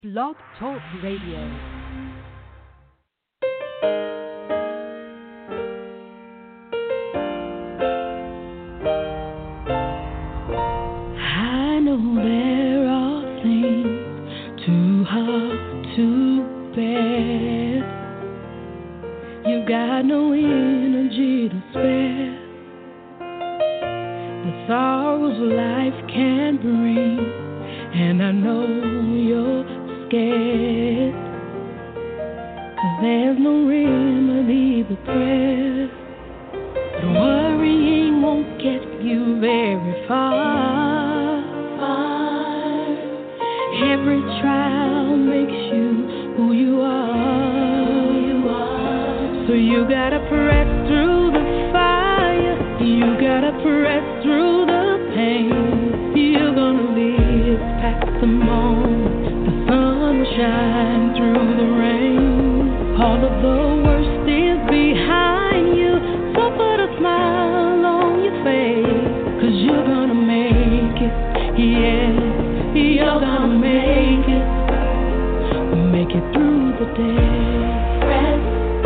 Blog Talk Radio. I know there are things too hard to bear. You got no energy to spare. The sorrows life can bring, and I know you're scared. 'Cause there's no remedy but prayer. But worrying won't get you very far. Every trial makes you who you are. So you gotta press through the fire. You gotta press through the pain. You're gonna live past the moment. The sun will shine through the rain. All of the worst is behind you. So put a smile on your face. 'Cause you're gonna make it. Yeah, you're gonna make it. Make it through the day. Press,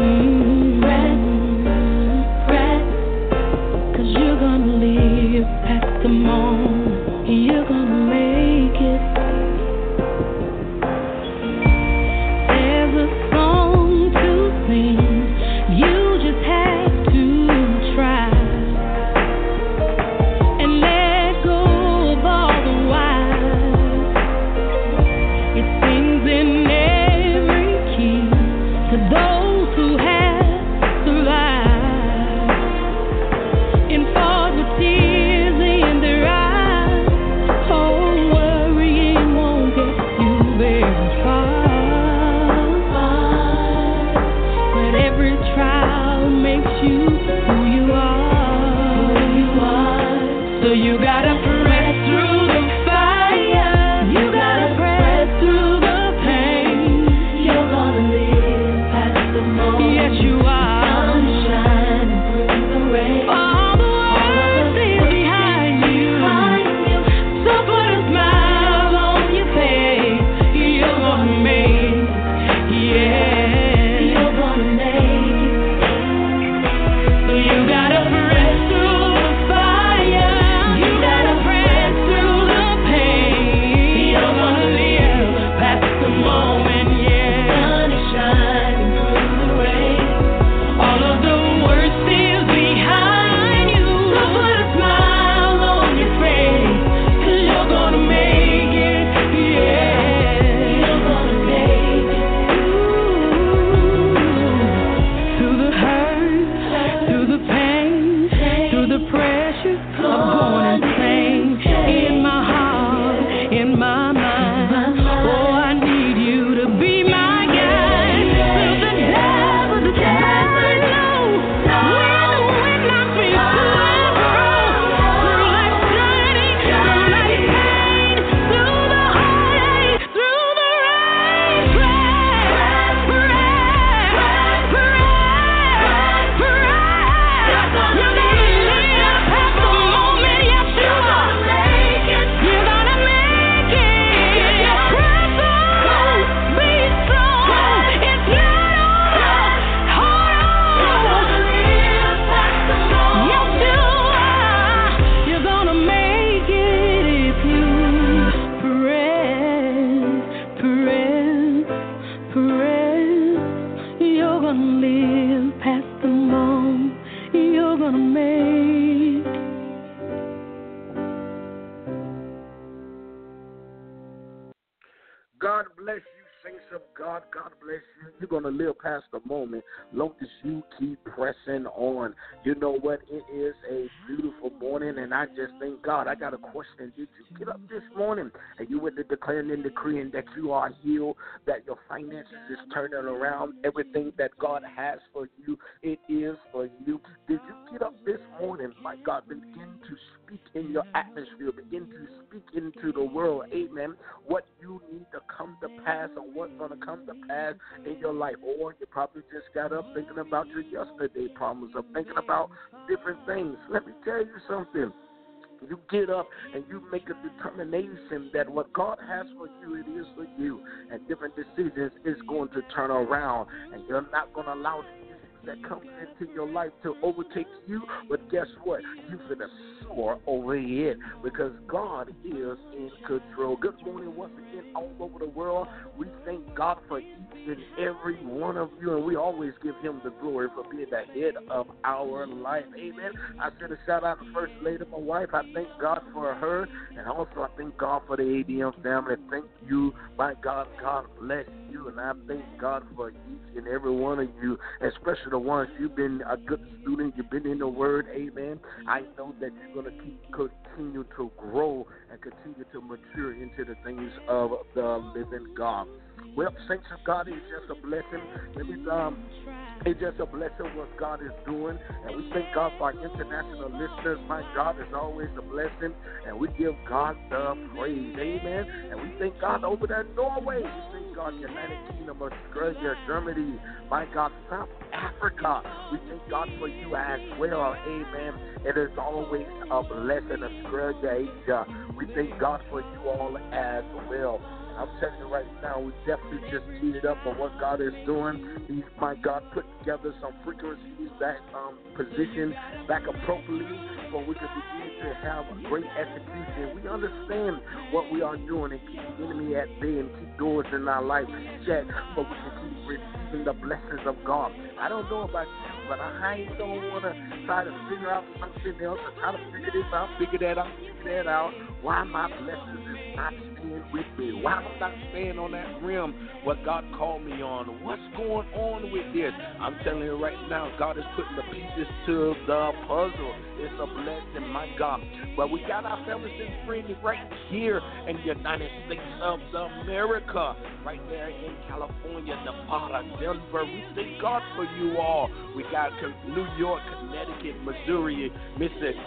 press. 'Cause you're gonna live past the moment. You're gonna make it. There's a song to sing. You just have to try and let go of all the whys. It sings in every key to those who have survived and fought with tears in their eyes. Oh, worrying won't get you very far. But every trial makes you who you are. So you gotta press through the fire. You gotta press through the pain. You're gonna live past the moment. Yes, you are. Sunshine through the rain. All the world is behind you. So put a smile on your face. You're gonna make it. Yeah, you're gonna make it. So you gotta press through the fire. You gotta press through the pain. You're gonna live past the moment. Yeah, sun is shining through the rain. All of the worst is behind you. So put a smile on your face. 'Cause you're gonna make it. Yeah, you're gonna make it. Through the hurt, through the pain, through the pressure of going insane. In my heart, in my mind. Oh, I need you to be my guide. Through the devil, the devil knows. When I feel through life's journey, through life's pain, through the heartache, through the rain. Press, press, press, press. You're gonna live past the moment. Yes, you are. You're gonna make it. Press on, be strong. It's not over. Hold on. Yes, you are. You're gonna make it if you press, press, press. You're gonna live past the moment. You're gonna make. God bless you, saints of God. God bless you. You're going to live past the moment long as you keep pressing on. You know what? It is a beautiful morning, and I just thank God. I got a question. Did you get up this morning and you went to declaring and decreeing that you are healed, that your finances is turning around, everything that God has for you, it is for you? Did you get up this morning, my God, begin to speak in your atmosphere, begin to speak into the world, amen, what you need to come to pass or what's going to come to pass in your life? Or you probably just got up thinking about your yesterday problems or thinking about different things. Let me tell you something. you get up and you make a determination that what God has for you, it is for you, and different decisions is going to turn around, and you're not going to allow that comes into your life to overtake you, but guess what? You're going to soar over it because God is in control. Good morning once again all over the world. We thank God for each and every one of you, and we always give him the glory for being the head of our life. Amen. I send a shout out to First Lady, my wife. I thank God for her, and also I thank God for the ADM family. Thank you, my God. God bless you, and I thank God for each and every one of you, especially the ones you've been a good student, you've been in the Word, amen. I know that you're going to continue to grow and continue to mature into the things of the living God. Well, saints of God, it's just a blessing. It's just a blessing what God is doing, and we thank God for our international listeners. My God, is always a blessing, and we give God the praise, amen. And we thank God over there in Norway. We thank God, United Kingdom, Australia, Germany, my God, South Africa. We thank God for you as well, amen. It is always a blessing, Australia, Asia. We thank God for you all as well. I'm telling you right now, we definitely just teed up on what God is doing. He's, my God, put together some frequencies that position back appropriately so we can begin to have a great execution. We understand what we are doing and keep the enemy at bay and keep doors in our life checked so we can keep receiving the blessings of God. I don't know about you, but I don't want to try to figure out something else or try to figure this out, figure that out, figure that out. Why my blessings is not staying with me? Why am I not staying on that rim what God called me on? What's going on with this? I'm telling you right now, God is putting the pieces to the puzzle. It's a blessing, my God. But we got our families and friends right here in the United States of America, right there in California, Nevada, Denver. We thank God for you all. We got New York, Connecticut, Missouri, Mississippi.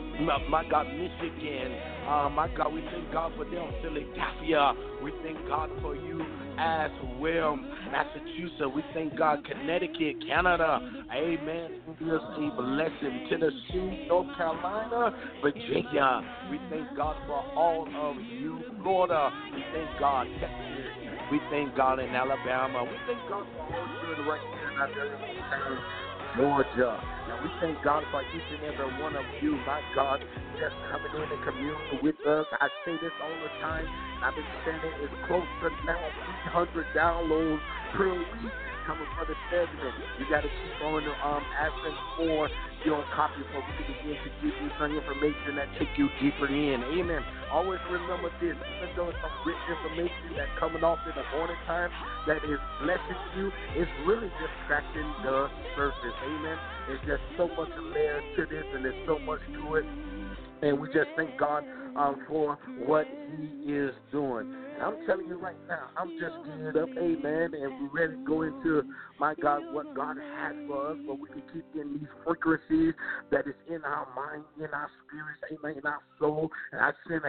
My God, Michigan, my God, we thank God for them, Philadelphia, we thank God for you as well, Massachusetts, we thank God, Connecticut, Canada, amen, it is a blessing, Tennessee, North Carolina, Virginia, we thank God for all of you, Florida, we thank God, Texas, we thank God in Alabama, we thank God for all you doing right here in our very own Georgia. Now, we thank God for each and every one of you, my God, just coming in and communing with us. I say this all the time. I've been saying it is close to now 300 downloads per week coming for the segment. You got to keep on asking for your copy so we can begin to give you some information that take you deeper in. Amen. Always remember this, even though it's some rich information that's coming off in the morning time that is blessing you, it's really just scratching the surface. Amen. There's just so much layers to this, and there's so much to it. And we just thank God for what he is doing. And I'm telling you right now, I'm just geared up, amen, and we're ready to go into, my God, what God has for us, where we can keep getting these frequencies that is in our mind, in our spirits, amen, in our soul. And I send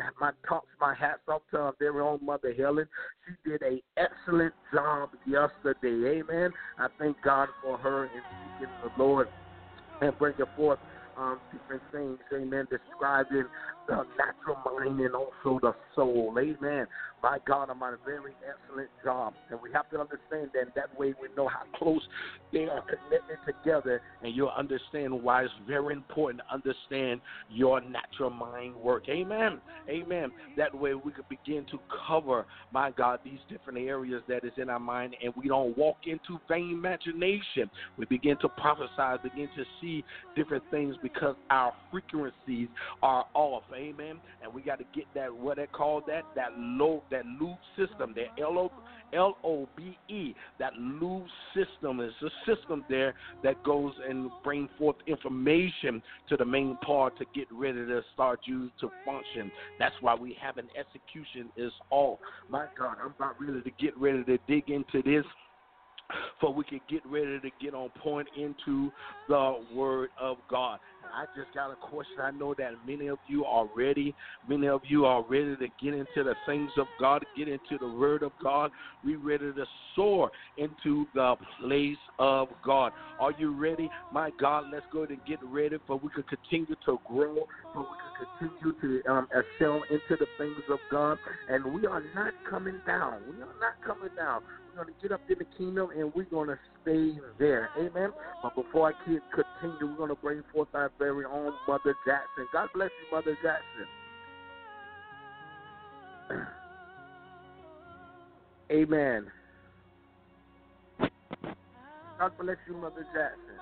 my hats off to our very own Mother Helen. She did an excellent job yesterday, amen. I thank God for her and speaking to the Lord and bringing forth different things, amen, describing the natural mind and also the soul, amen. My God, I'm on a very excellent job, and we have to understand that way we know how close they are connected together, and you'll understand why it's very important to understand your natural mind work, amen, amen. That way we can begin to cover, my God, these different areas that is in our mind, and we don't walk into vain imagination. We begin to prophesy, begin to see different things because our frequencies are off, amen, and we got to get that, what they call that loop system, that LOBE, that loop system is a system there that goes and bring forth information to the main part to get ready to start you to function. That's why we have an execution is off. My God, I'm about ready to get ready to dig into this, for we can get ready to get on point into the Word of God. I just got a question. I know that many of you are ready. Many of you are ready to get into the things of God, get into the Word of God. We're ready to soar into the place of God. Are you ready? My God, let's go ahead and get ready for we can continue to grow, for we can continue to excel into the things of God. And we are not coming down. We are not coming down. We're going to get up in the kingdom and we're going to stay there. Amen. But before I continue, we're going to bring forth our very own Mother Jackson. God bless you, Mother Jackson. Amen. God bless you, Mother Jackson.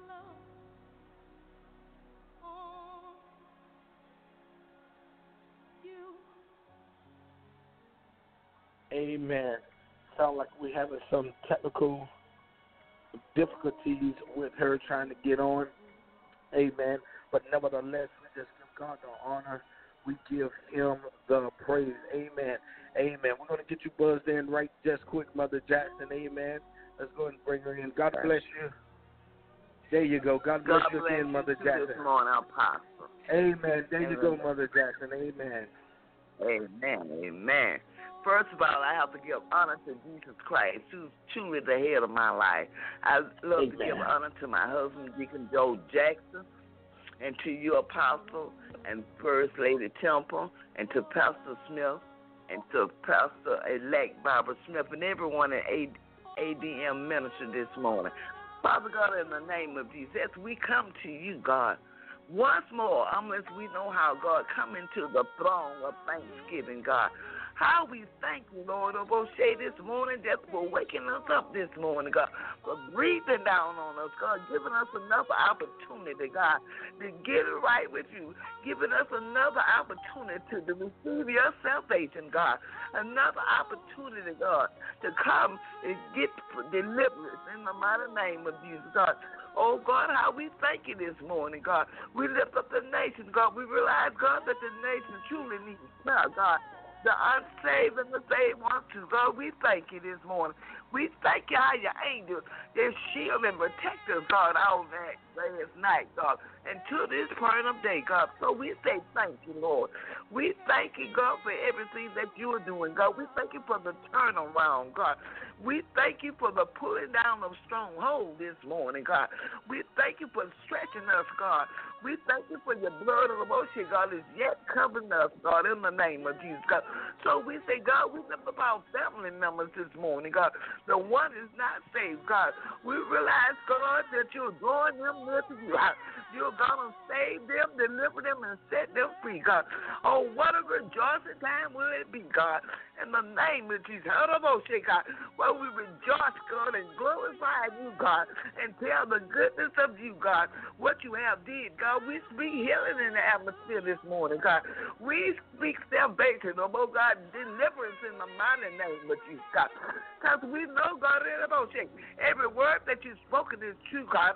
Amen. Sound like we're having some technical difficulties with her trying to get on. Amen. But nevertheless, we just give God the honor. We give him the praise. Amen. Amen. We're going to get you buzzed in right just quick, Mother Jackson. Amen. Let's go ahead and bring her in. God bless you. There you go. God bless you again, Mother Jackson. This morning, Apostle. Amen. There you go, Mother Jackson. Amen. Amen. Amen. First of all, I have to give honor to Jesus Christ, who's truly the head of my life. I love to give honor to my husband, Deacon Joe Jackson, and to you, Apostle, and First Lady Temple, and to Pastor Smith, and to Pastor-elect Barbara Smith, and everyone in ADM Ministry this morning. Father God, in the name of Jesus, as we come to you, God, once more, unless we know how, God, come into the throne of thanksgiving, God. How we thank you, Lord, Oboshe, this morning, just for waking us up this morning, God, for breathing down on us, God, giving us another opportunity, God, to get it right with you, giving us another opportunity to receive your salvation, God, another opportunity, God, to come and get deliverance in the mighty name of Jesus, God. Oh, God, how we thank you this morning, God. We lift up the nation, God. We realize, God, that the nation truly needs prayer, God. The unsaved and the saved ones too. God, we thank you this morning. We thank you how your angels, they shield and protect us, God, all that last night, God, until this point of day, God. So we say thank you, Lord. We thank you, God, for everything that you are doing, God. We thank you for the turnaround, God. We thank you for the pulling down of stronghold this morning, God. We thank you for stretching us, God. We thank you for your blood of the motion, God, is yet covering us, God, in the name of Jesus, God. So we say, God, we lift up our family members this morning, God. The one is not saved, God. We realize, God, that you're drawing them near to you, God. You're going to save them, deliver them, and set them free, God. Oh, what a rejoicing time will it be, God, in the name of Jesus. God, where we rejoice, God, and glorify you, God, and tell the goodness of you, God, what you have did, God. We speak healing in the atmosphere this morning, God. We speak salvation, oh, God, deliverance in the mighty name of Jesus, God. Because we know, God, every word that you've spoken is true, God.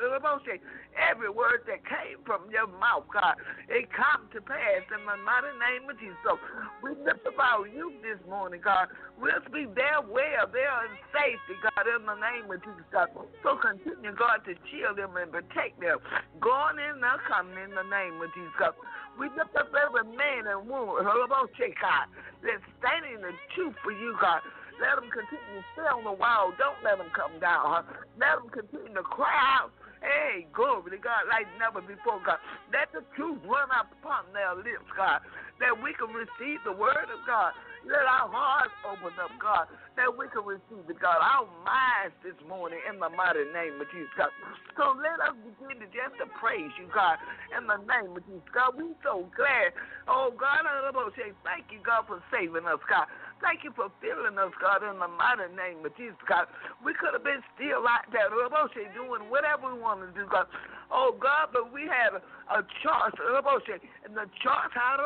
Every word that came from your mouth, God, it come to pass in the mighty name of Jesus. So we lift up our youth this morning, God. We'll speak their well, their in safety, God, in the name of Jesus, God. So continue, God, to shield them and protect them, going in and coming in the name of Jesus, God. We lift up every man and woman, God, that's standing in the truth for you, God. Let them continue to stay on the wall. Don't let them come down. Let them continue to cry out. Hey, glory to God, like never before, God. Let the truth run up upon their lips, God, that we can receive the word of God. Let our hearts open up, God, that we can receive it, God. Our minds this morning in the mighty name of Jesus, God. So let us begin to just to praise you, God, in the name of Jesus, God. We're so glad. Oh, God, I love say thank you, God, for saving us, God. Thank you for filling us, God, in the mighty name of Jesus, God. We could have been still like that, doing whatever we want to do, God. Oh, God, but we had a choice, and the choice,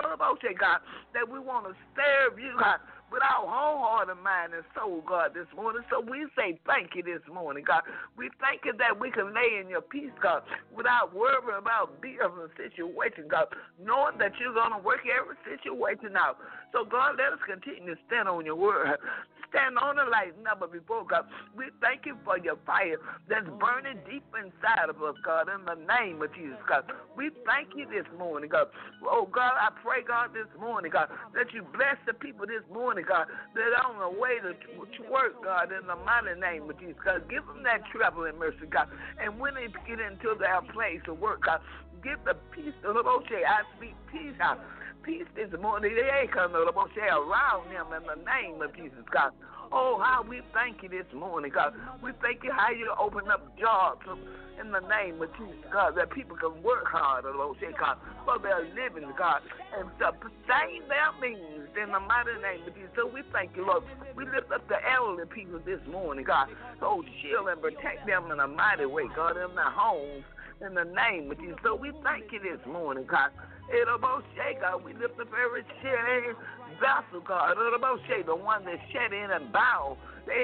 God, that we want to serve you, God, with our whole heart and mind and soul, God, this morning. So we say thank you this morning, God. We thank you that we can lay in your peace, God, without worrying about bills and situations, God, knowing that you're going to work every situation out. So, God, let us continue to stand on your word. stand on it like never before, God. We thank you for your fire that's burning deep inside of us, God, in the name of Jesus, God. We thank you this morning, God. Oh, God, I pray, God, this morning, God, that you bless the people this morning, God, that are on the way to work, God, in the mighty name of Jesus, God. Give them that traveling mercy, God. And when they get into their place of work, God, give the peace of the Most High. I speak peace out. Peace this morning. They ain't coming to the Most High around them in the name of Jesus, God. Oh, how we thank you this morning, God. We thank you how you open up jobs in the name of Jesus, God, that people can work hard, Lord, God, for their living, God, and sustain their means in the mighty name of Jesus. So we thank you, Lord. We lift up the elderly people this morning, God. So shield and protect them in a mighty way, God, in their homes, in the name of Jesus. So we thank you this morning, God. God, we lift up every shed vessel, God, the one that's shed in and bow.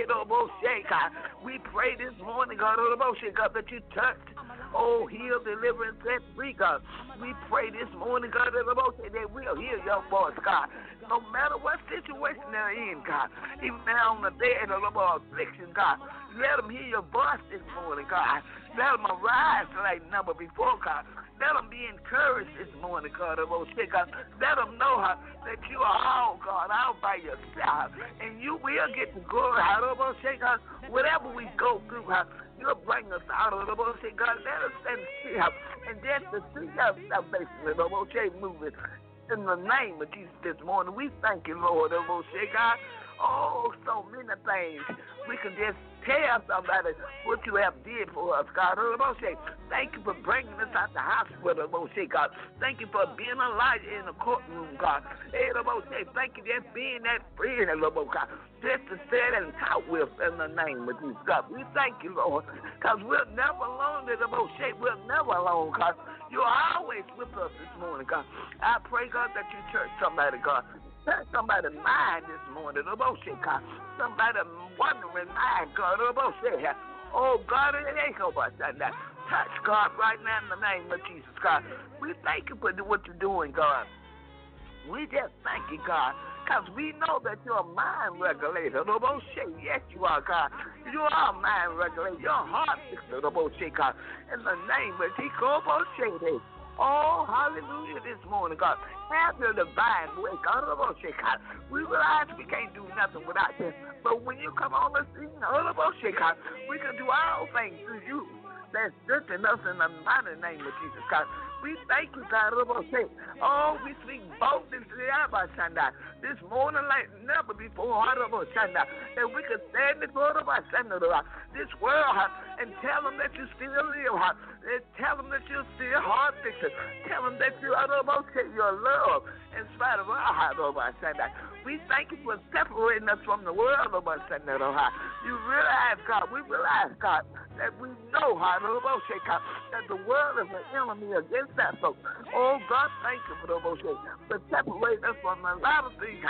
God, we pray this morning, God, God, that you touched, oh, heal, deliver, and set free, God. We pray this morning, God, that we'll hear your voice, God. No matter what situation they're in, God, even now on the bed of affliction, God, let them hear your voice this morning, God. Let them arise like never before, God. Let them be encouraged this morning, God. Let them know that you are all, God, all by yourself. And you will get the glory, God. Whatever we go through, you'll bring us out of the bullshit, God. Let us stand still and just to see your salvation, moving. In the name of Jesus this morning, we thank you, Lord, God. Oh, so many things. We can just tell somebody what you have did for us, God. Thank you for bringing us out the hospital, God. Thank you for being alive in the courtroom, God. Thank you for being that friend, God. Just to sit and talk with in the name of Jesus, God. We thank you, Lord, because we're never alone in the We're never alone, God. You're always with us this morning, God. I pray, God, that you touch somebody, God. Touch somebody's mind this morning, God. Somebody wondering mind, God. Oh, God, it ain't go by that. Touch, God, right now in the name of Jesus, God. We thank you for what you're doing, God. We just thank you, God, because we know that you're a mind regulator. Yes, you are, God. You are a mind regulator. You're a heart fixer, God. In the name of Jesus, oh, hallelujah this morning, God. Have your divine way, God. We realize we can't do nothing without you. But when you come on the scene, God, we can do all things through you. That's strengthening us in the mighty name of Jesus, God. We thank you, God. Oh, we speak boldness this morning like never before. And we can stand before this world and tell them that you still live. And tell them that you're still hard fixing. Tell them that you are your love in spite of our heart. We thank you for separating us from the world. You realize, God, we realize, God, that we know that the world is an enemy against that folks. Oh, God, thank you for separating us from a lot of things.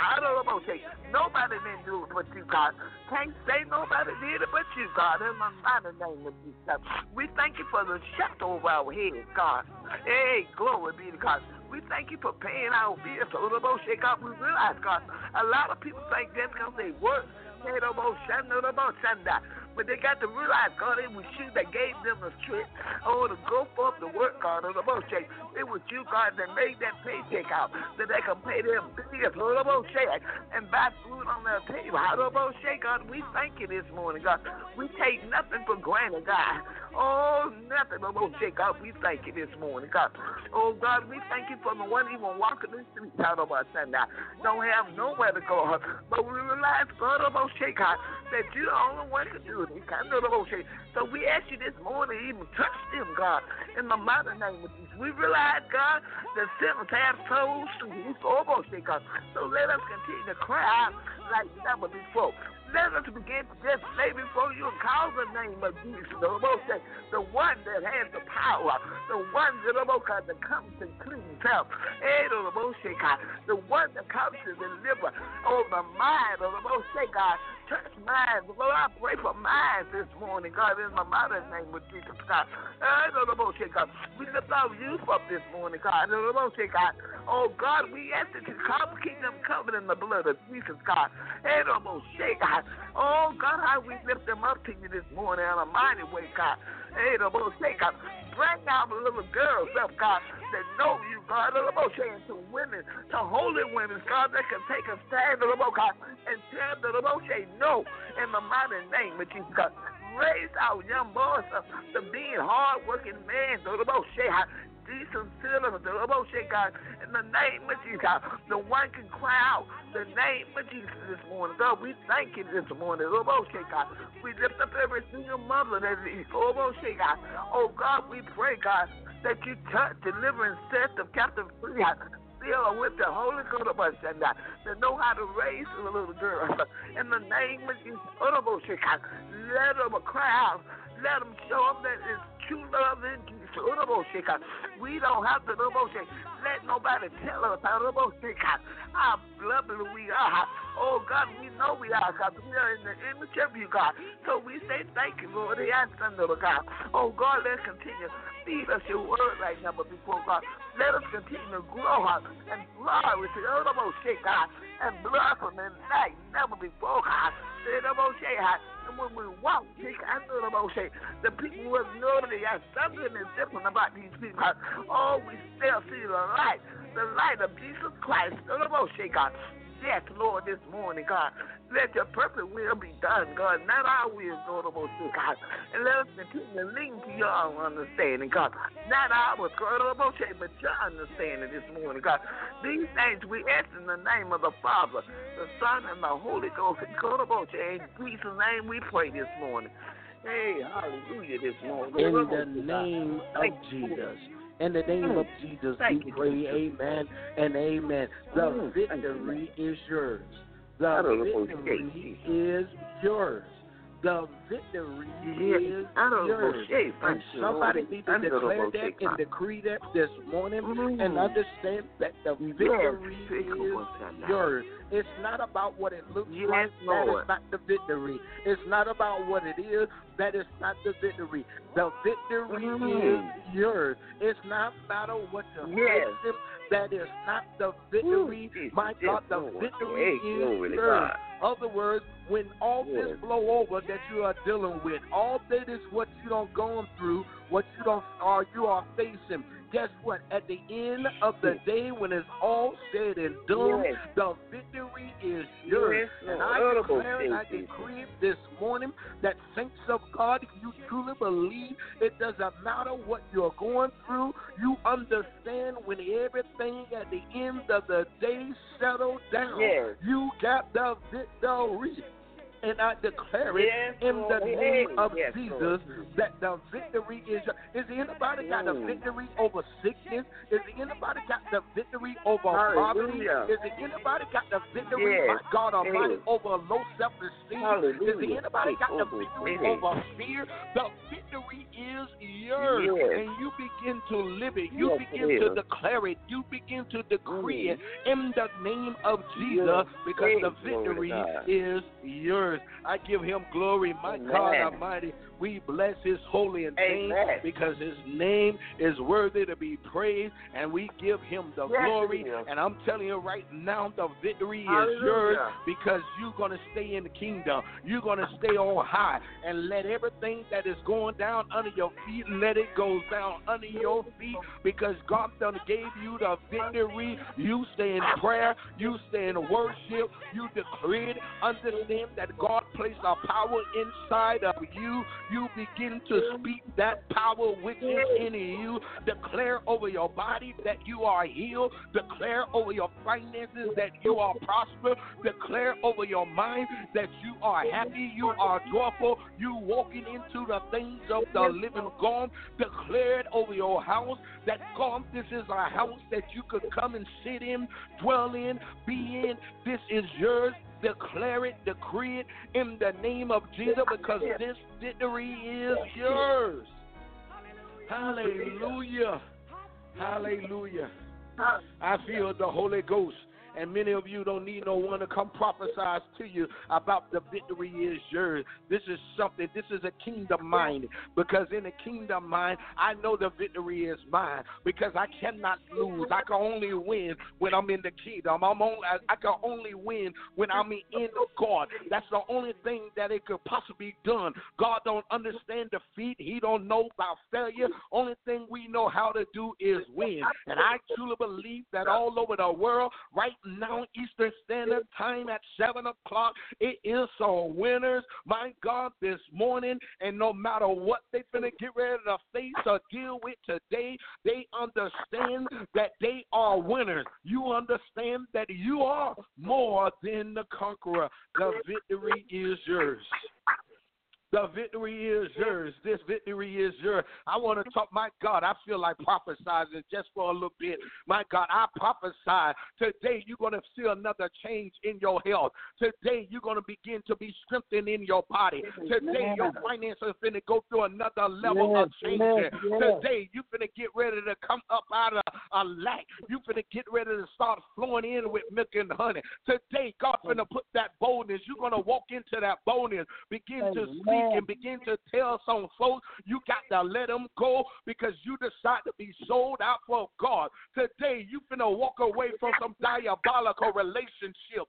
Nobody didn't do it but you, God. Can't say nobody did it but you, God. In the mighty name of Jesus. We thank you for the shelter over our heads, God. Hey, glory be to God. We thank you for paying our bills. God, we realize, God, a lot of people think that's because they work. But they got to realize, God, it was you that gave them the strength, to go forth to work, God, It was you, God, that made that paycheck out, that they can pay their bills, and buy food on their table. God, we thank you this morning, God. We take nothing for granted, God. Oh, nothing, God, we thank you this morning, God. Oh, God, we thank you for the one even walking the streets out of our Sunday. Don't have nowhere to go, but we realize, God, God, that you're the only one can do it. So we ask you this morning, even touch them, God, in the mighty name of Jesus. We realize, God, that sinners have souls too. God. So let us continue to cry out like never before. Let us begin to just lay before you and call the name of Jesus, the one that has the power, the one that comes and cleans up, the one that comes to deliver the mind of the God. touch minds. Lord, I pray for minds this morning, God, in the mighty name of Jesus, God. God. We lift our youth up this morning, God. God. Oh, God, we ask that you keep them covered in the blood of Jesus, God. God. Oh, God, how we lift them up to you this morning in a mighty way, God. God. Bring out the little girls up, God, that know you, God, and to women, to holy women, God, that can take a stand, God, and tell the no in the mighty name of Jesus, God. Raise our young boys up to being hard-working men, decent citizens, God, in the name of Jesus, God. The one can cry out the name of Jesus this morning, God. We thank you this morning, God. We lift up every single mother that is, God. Oh, God, we pray, God, that you touch, deliver, and set the captive free, God. Fill with the Holy Ghost of us, and that know how to raise a little girl. In the name of Jesus, God, let them cry out. Let them show them that it's true love in Jesus. We don't have to let nobody tell us how lovely we are. Oh, God, we know we are, God. We are in the image of you, God. So we say thank you, Lord. God. Oh, God, let's continue. Feed us your word like never before, God. Let us continue to grow up and flourish, God, and blossom and like never before, God. And when we walk, the people will know that there's something is different about these people. Oh, we still see the light of Jesus Christ. God. Yes, Lord, this morning, God. Let your perfect will be done, God. Not our will, God. And let us continue to lean to your understanding, God. Not ours, God, but your understanding this morning, God. These things we ask in the name of the Father, the Son, and the Holy Ghost. In Jesus' name we pray this morning. Hey, hallelujah this morning. In the name of Jesus. In the name of Jesus, we pray, amen and amen. The victory is yours. The victory is yours. The victory is yours. And somebody needs to declare that and decree that this morning and understand that the victory is yours. It's not about what it looks like. That is not the victory. It's not about what it is. That is not the victory. The victory is yours. It's not matter what you're facing. That is not the victory. My God, the victory is yours. Other words, when all this blow over that you are dealing with, all that is what you don't going through, what you are facing. Guess what? At the end of the day, when it's all said and done, the victory is yours. And I declare and I decree this morning that saints of God, you truly believe it doesn't matter what you're going through. You understand when everything at the end of the day settles down, you got the victory. And I declare it in the name of Jesus that the victory is. Is anybody got the victory over sickness? Is anybody got the victory over poverty? Is anybody got the victory, my God Almighty, over low self-esteem? Is anybody got the victory over fear? The victory is yours, and you begin to live it. You begin to declare it. You begin to decree it in the name of Jesus, because the victory is yours. I give him glory, my God Almighty. We bless his holy name because his name is worthy to be praised, and we give him the glory. And I'm telling you right now, the victory is yours because you're going to stay in the kingdom. You're going to stay on high and let everything that is going down under your feet, let it go down under your feet, because God done gave you the victory. You stay in prayer. You stay in worship. You decree it. Understand that God placed a power inside of you. You begin to speak that power which is in you. Declare over your body that you are healed. Declare over your finances that you are prosperous. Declare over your mind that you are happy. You are joyful. You walking into the things of the living God. Declare it over your house that God, this is a house that you could come and sit in, dwell in, be in. This is yours. Declare it, decree it in the name of Jesus, because this victory is yours. Hallelujah. Hallelujah. I feel the Holy Ghost and many of you don't need no one to come prophesy to you about the victory is yours. This is a kingdom mind, because in the kingdom mind, I know the victory is mine, because I cannot lose. I can only win when I'm in the kingdom. I can only win when I'm in God. That's the only thing that it could possibly be done. God don't understand defeat. He don't know about failure. Only thing we know how to do is win. And I truly believe that all over the world, right now, Eastern Standard Time at 7 o'clock, it is some winners, my God, this morning. And no matter what they finna get ready to face or deal with today, they understand that they are winners. You understand that you are more than the conqueror. The victory is yours. The victory is yours. This victory is yours. I want to talk, my God, I feel like prophesizing just for a little bit. My God, I prophesy today you're going to see another change in your health. Today you're going to begin to be strengthened in your body. Today your finances are going to go through another level of change. Today you're going to get ready to come up out of a lack. You're going to get ready to start flowing in with milk and honey. Today God's going to put that boldness. You're going to walk into that boldness, begin to speak and begin to tell some folks you got to let them go because you decide to be sold out for God. Today, you finna walk away from some diabolical relationship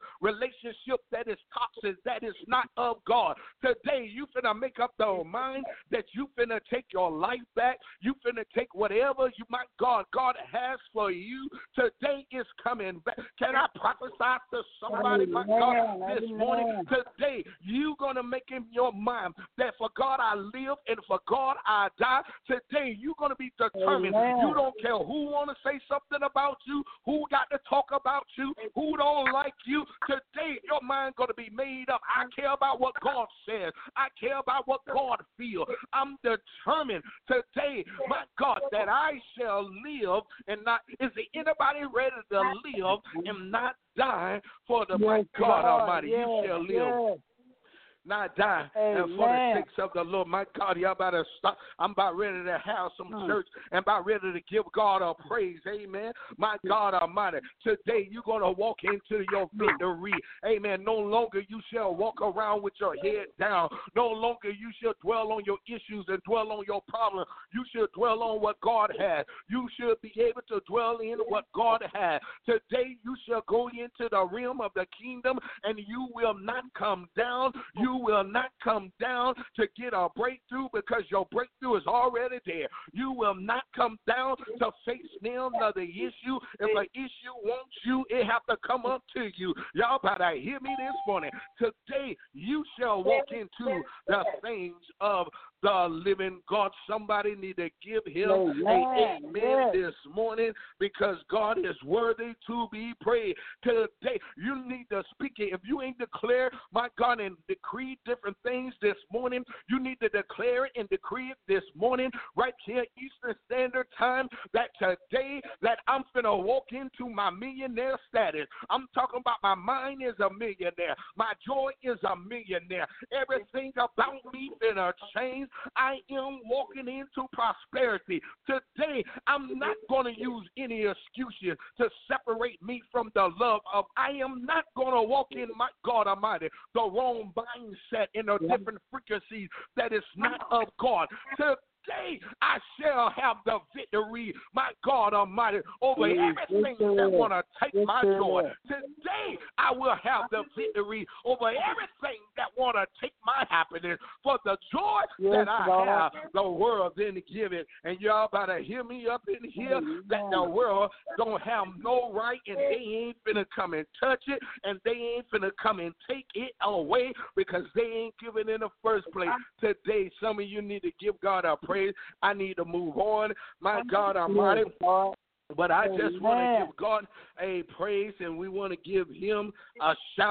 that is toxic, that is not of God. Today, you finna make up the mind that you finna take your life back. You finna take whatever God has for you. Today is coming back. Can I prophesy to somebody, my God, this morning? Today, you're going to make in your mind that for God I live and for God I die. Today you're going to be determined. You don't care who want to say something about you, who got to talk about you, who don't like you. Today your mind going to be made up. I care about what God says. I care about what God feels. I'm determined today, my God, that I shall live and not. Is there anybody ready to live and not die for the my God Almighty? You shall live. Not die, and for the sake of the Lord, my God, y'all about to stop. I'm about ready to have some church and about ready to give God a praise, amen. My God Almighty, today you're going to walk into your victory, amen. No longer you shall walk around with your head down. No longer you shall dwell on your issues and dwell on your problems. You should dwell on what God has. You should be able to dwell in what God has. Today you shall go into the realm of the kingdom and you will not come down. You will not come down to get a breakthrough because your breakthrough is already there. You will not come down to face another issue. If an issue wants you, it have to come up to you. Y'all better hear me this morning. Today, you shall walk into the things of the living God. Somebody need to give him an amen this morning because God is worthy to be praised. Today, you need to speak it. If you ain't declare, my God, and decree different things this morning, you need to declare it and decree it this morning right here, Eastern Standard Time, that today that I'm finna walk into my millionaire status. I'm talking about my mind is a millionaire. My joy is a millionaire. Everything about me finna change. I am walking into prosperity. Today, I'm not going to use any excuses to separate me from the love of. I am not going to walk in, my God Almighty, the wrong mindset in a different frequencies that is not of God. Today, I shall have the victory, my God Almighty, over everything that want to take my joy. Today, I will have the victory over everything that want to take my happiness. For the joy that I have, the world didn't give it. And y'all better hear me up in here that the world don't have no right and they ain't finna come and touch it and they ain't finna come and take it away because they ain't giving in the first place. Today, some of you need to give God a praise. I need to move on. My God Almighty. But I just want to give God a praise and we want to give him a shout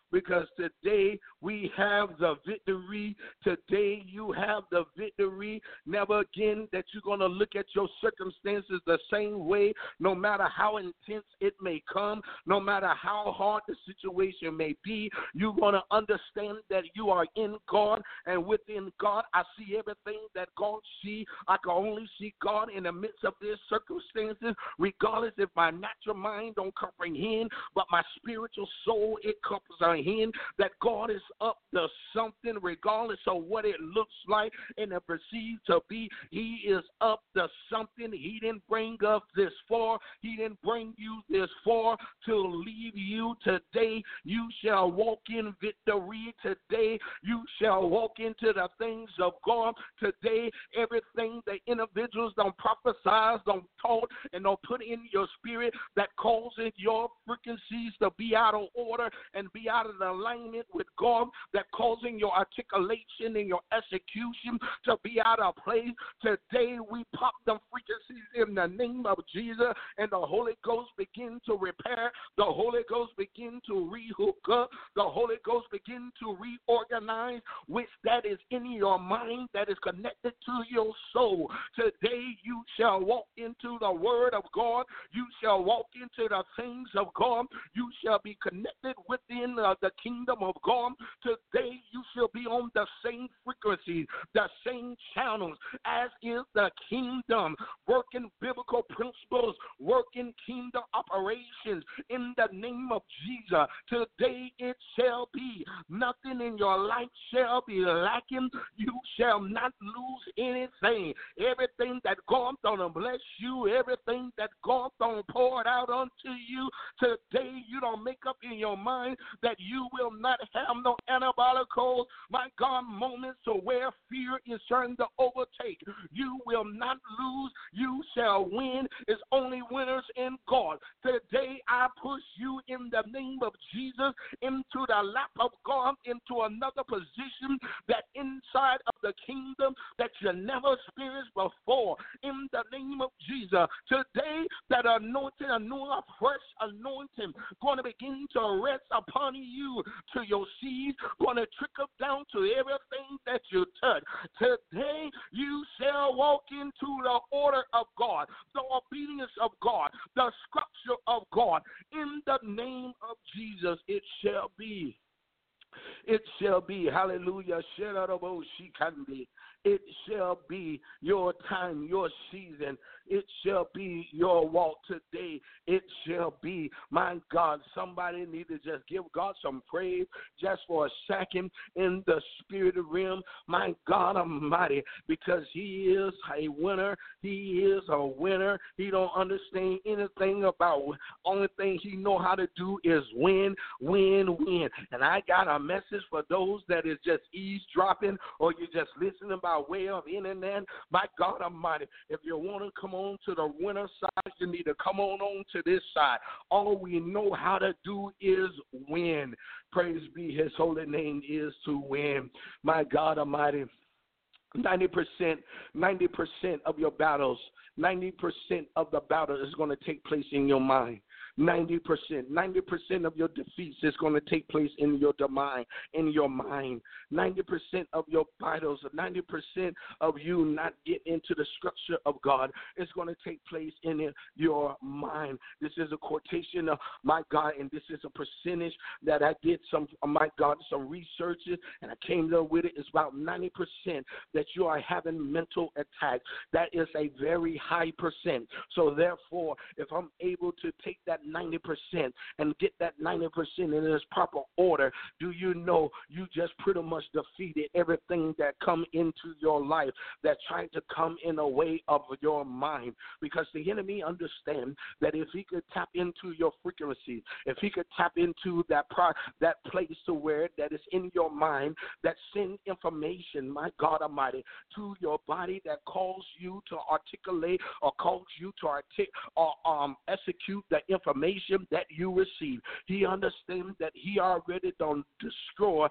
because today we have the victory. Today you have the victory. Never again that you're going to look at your circumstances the same way, no matter how intense it may come, no matter how hard the situation may be. You're going to understand that you are in God, and within God, I see everything that God sees. I can only see God in the midst of this circumstances, regardless if my natural mind don't comprehend, but my spiritual soul, it comprehends that God is up to something, regardless of what it looks like and it perceived to be. He is up to something. He didn't bring us this far. He didn't bring you this far to leave you. Today you shall walk in victory. Today you shall walk into the things of God. Today everything the individuals don't prophesy, don't taught, and don't put in your spirit that causes your frequencies to be out of order and be out of alignment with God, that causing your articulation and your execution to be out of place. Today we pop them frequencies in the name of Jesus, and the Holy Ghost begin to repair. The Holy Ghost begin to rehook up. The Holy Ghost begin to reorganize which that is in your mind, that is connected to your soul. Today you shall walk into the word of God. You shall walk into the things of God. You shall be connected within the kingdom of God. Today you shall be on the same frequency, the same channels as is the kingdom, working biblical principles, working kingdom operations in the name of Jesus. Today it shall be. Nothing in your life shall be lacking. You shall not lose anything. Everything that God gonna bless you, everything that God gonna pour it out unto you, today you don't make up in your mind that you will not have no anabolical, my God, moments to where fear is trying to overtake. You will not lose. You shall win. It's only winners in God. Today I push you in the name of Jesus into the lap of God, into another position that inside of the kingdom that you never experienced before. In the name of Jesus, today that anointing, a new fresh anointing, going to begin to rest upon you, to your seed, going to trickle down to everything that you touch. Today you shall walk into the order of God, the obedience of God, the structure of God. In the name of Jesus, it shall be. It shall be. Hallelujah. It shall be your time, your season. It shall be your walk today. It shall be. My God, somebody need to just give God some praise just for a second in the spirit realm. My God Almighty, because he is a winner. He is a winner. He don't understand anything about it. Only thing he know how to do is win, win, win. And I got a message for those that is just eavesdropping or you're just listening by way of internet. My God Almighty, if you want to come on to the winner side, you need to come on to this side. All we know how to do is win. Praise be his holy name is to win. My God Almighty, 90% of your battles, 90% of the battle is going to take place in your mind. 90% of your defeats is going to take place in your mind. 90% of your battles, 90% of you not get into the structure of God is going to take place in your mind. This is a quotation of my God, and this is a percentage that I did some researches, and I came up with it. It's about 90% that you are having mental attacks. That is a very high percent. So therefore, if I'm able to take that 90% and get that 90% in its proper order, do you know you just pretty much defeated everything that come into your life that trying to come in a way of your mind? Because the enemy understands that if he could tap into your frequency, if he could tap into that place to where that is in your mind, that send information, my God Almighty, to your body that calls you to articulate or calls you to execute the information information that you receive. He understands that he already done destroy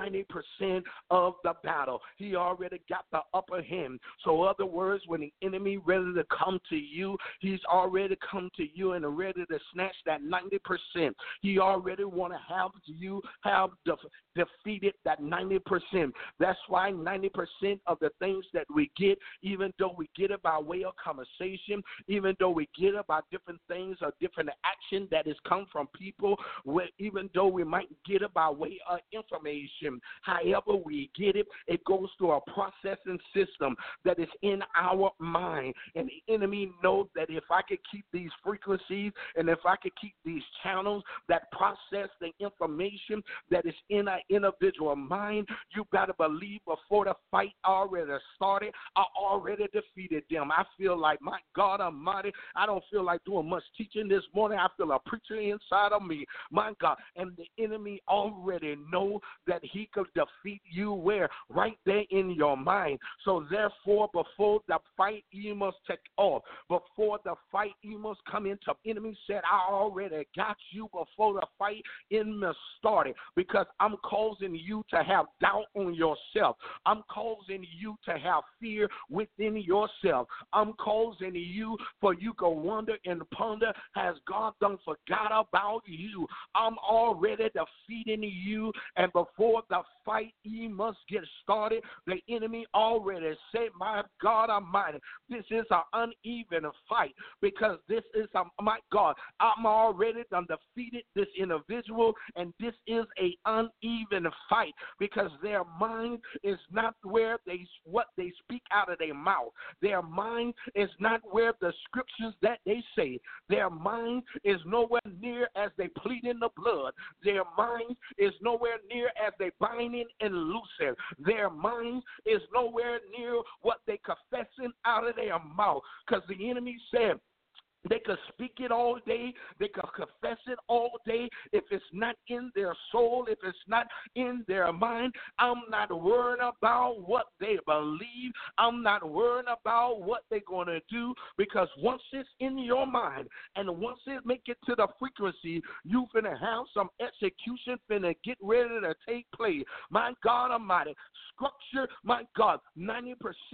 90% of the battle. He already got the upper hand. So, in other words, when the enemy ready to come to you, he's already come to you and ready to snatch that 90%. He already want to have you have defeated that 90%. That's why 90% of the things that we get, even though we get it by way of conversation, even though we get it by different things or different action that has come from people, even though we might get it by way of information, however we get it, it goes through a processing system that is in our mind. And the enemy knows that if I could keep these frequencies and if I could keep these channels that process the information that is in an individual mind, you better believe before the fight already started, I already defeated them. I feel like, my God Almighty, I don't feel like doing much teaching this morning. I feel a preacher inside of me, my God. And the enemy already know that he could defeat you where? Right there in your mind. So therefore, before the fight, you must take off. Before the fight, you must come into. Enemy said, I already got you before the fight even started, because I'm causing you to have doubt on yourself. I'm causing you to have fear within yourself. I'm causing you for you to wonder and ponder, has God done forgot about you? I'm already defeating you, and before the fight you must get started, the enemy already said, my God Almighty, this is an uneven fight, because this is, my God, I'm already done defeated this individual, and this is a uneven fight, because their mind is not where what they speak out of their mouth. Their mind is not where the scriptures that they say. Their mind is nowhere near as they plead in the blood. Their mind is nowhere near as they binding and loosing. Their mind is nowhere near what they confessing out of their mouth, because the enemy said, they could speak it all day. They could confess it all day. If it's not in their soul, if it's not in their mind, I'm not worried about what they believe. I'm not worried about what they're going to do, because once it's in your mind and once it make it to the frequency, you finna have some execution finna get ready to take place. My God Almighty, structure, my God, 90%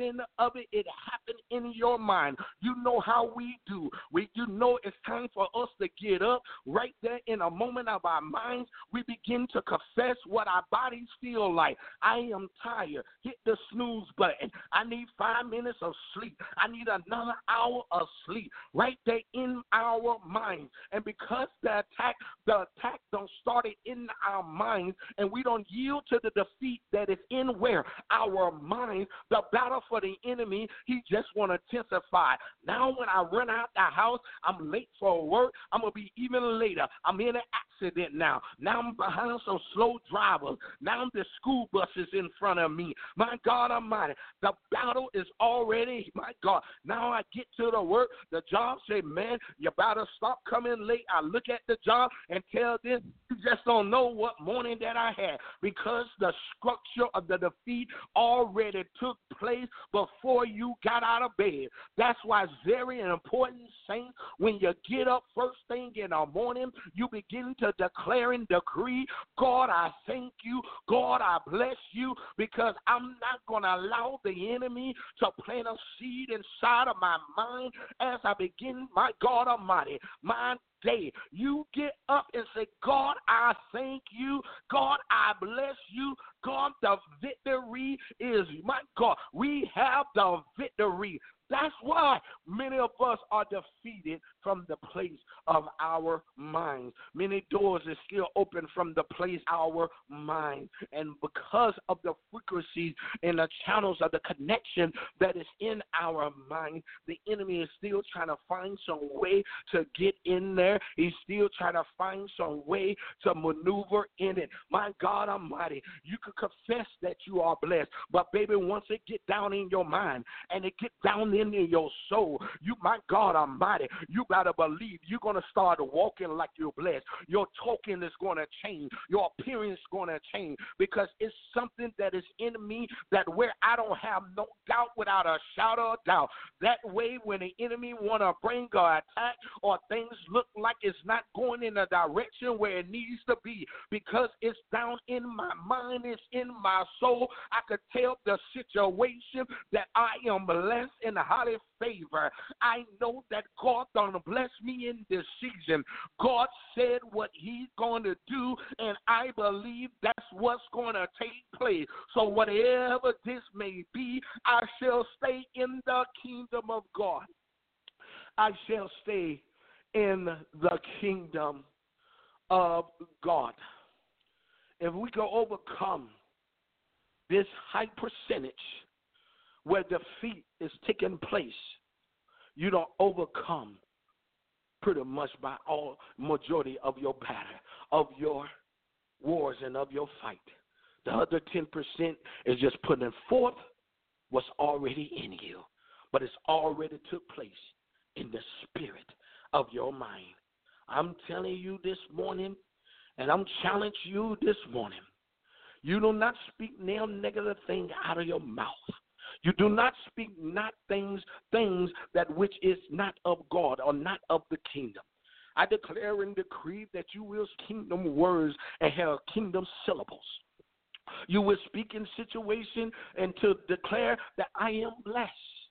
of it happened in your mind. You know how we do. You know it's time for us to get up. Right there in a moment of our minds, we begin to confess what our bodies feel like. I am tired. Hit the snooze button. I need 5 minutes of sleep. I need another hour of sleep. Right there in our minds. And because the attack don't start it in our minds, and we don't yield to the defeat that is in where? Our minds. The battle for the enemy, he just want to intensify. Now when I run out the house, I'm late for work, I'm going to be even later. I'm in an accident now. Now I'm behind some slow drivers. Now the school bus is in front of me. My God Almighty, the battle is already, my God. Now I get to the work, the job say, man, you better stop coming late. I look at the job and tell them, you just don't know what morning that I had, because the structure of the defeat already took place before you got out of bed. That's why it's very important, saints, when you get up first thing in the morning, you begin to declare and decree, God, I thank you. God, I bless you, because I'm not going to allow the enemy to plant a seed inside of my mind as I begin, my God Almighty, my day. You get up and say, God, I thank you. God, I bless you. God, the victory is, my God, we have the victory. That's why many of us are defeated from the place of our minds. Many doors are still open from the place of our mind. And because of the frequencies and the channels of the connection that is in our mind, the enemy is still trying to find some way to get in there. He's still trying to find some way to maneuver in it. My God Almighty, you can confess that you are blessed. But baby, once it get down in your mind and it get down there in your soul. You, my God Almighty, you got to believe you're going to start walking like you're blessed. Your talking is going to change. Your appearance is going to change because it's something that is in me that where I don't have no doubt without a shadow of doubt. That way when the enemy want to bring an attack or things look like it's not going in the direction where it needs to be because it's down in my mind, it's in my soul, I could tell the situation that I am blessed and highly favored. I know that God done bless me in this season. God said what he's going to do, and I believe that's what's going to take place. So whatever this may be, I shall stay in the kingdom of God. I shall stay in the kingdom of God. If we can overcome this high percentage where defeat is taking place, you don't overcome pretty much by all majority of your battle, of your wars and of your fight. The other 10% is just putting forth what's already in you, but it's already took place in the spirit of your mind. I'm telling you this morning, and I'm challenging you this morning, you do not speak no negative thing out of your mouth. You do not speak not things that which is not of God or not of the kingdom. I declare and decree that you will kingdom words and have kingdom syllables. You will speak in situation and to declare that I am blessed,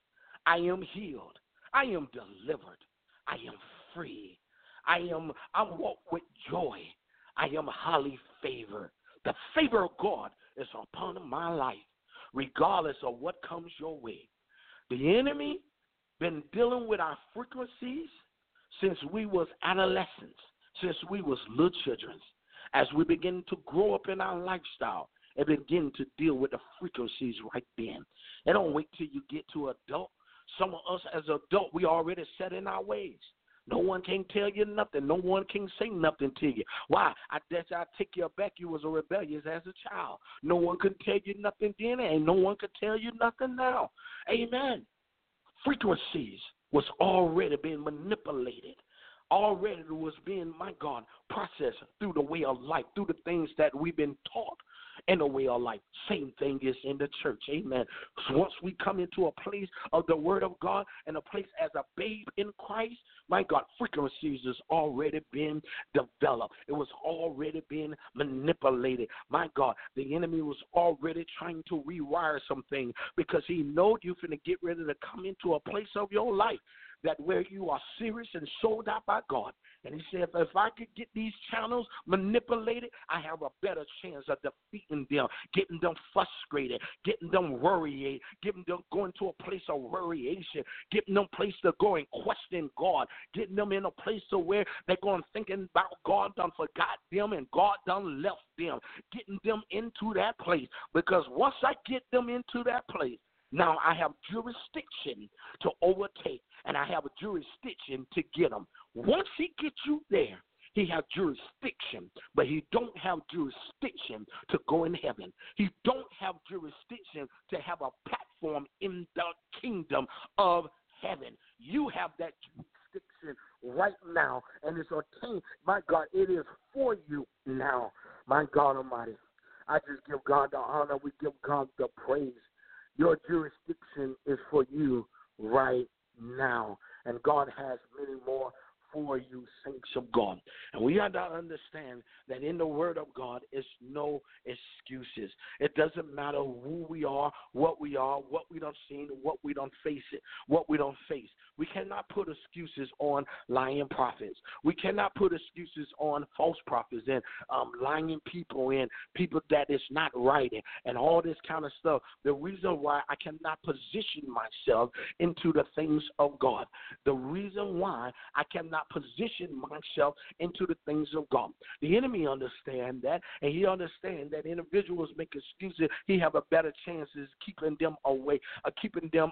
I am healed, I am delivered, I am free, I walk with joy, I am highly favored. The favor of God is upon my life, regardless of what comes your way. The enemy been dealing with our frequencies since we was adolescents, since we was little children. As we begin to grow up in our lifestyle and begin to deal with the frequencies right then. They don't wait till you get to adult. Some of us as adults, we already set in our ways. No one can tell you nothing. No one can say nothing to you. Why? I take you back. You was a rebellious as a child. No one could tell you nothing then, and no one could tell you nothing now. Amen. Frequencies was already being manipulated. Already was being, my God, processed through the way of life, through the things that we've been taught in the way of life. Same thing is in the church. Amen. So once we come into a place of the word of God and a place as a babe in Christ, my God, frequencies has already been developed. It was already being manipulated. My God, the enemy was already trying to rewire something because he knows you're going to get ready to come into a place of your life that where you are serious and sold out by God. And he said, if I could get these channels manipulated, I have a better chance of defeating them, getting them frustrated, getting them worried, getting them going to a place of worryation, getting them a place to go and question God, getting them in a place to where they're going thinking about God done forgot them and God done left them, getting them into that place. Because once I get them into that place, now I have jurisdiction to overtake, and I have a jurisdiction to get them. Once he gets you there, he has jurisdiction, but he don't have jurisdiction to go in heaven. He don't have jurisdiction to have a platform in the kingdom of heaven. You have that jurisdiction right now, and it's ordained. My God, it is for you now. My God Almighty, I just give God the honor. We give God the praise. Your jurisdiction is for you right now. And God has many more for you, saints of God. And we have to understand that in the word of God is no excuses. It doesn't matter who we are, what we done seen, what we done face it, what we don't face. We cannot put excuses on lying prophets. We cannot put excuses on false prophets and lying people and people that is not right and all this kind of stuff. The reason why I cannot position myself into the things of God, the reason why I cannot position myself into the things of God. The enemy understands that, and he understands that individuals make excuses. He have a better chances keeping them away, keeping them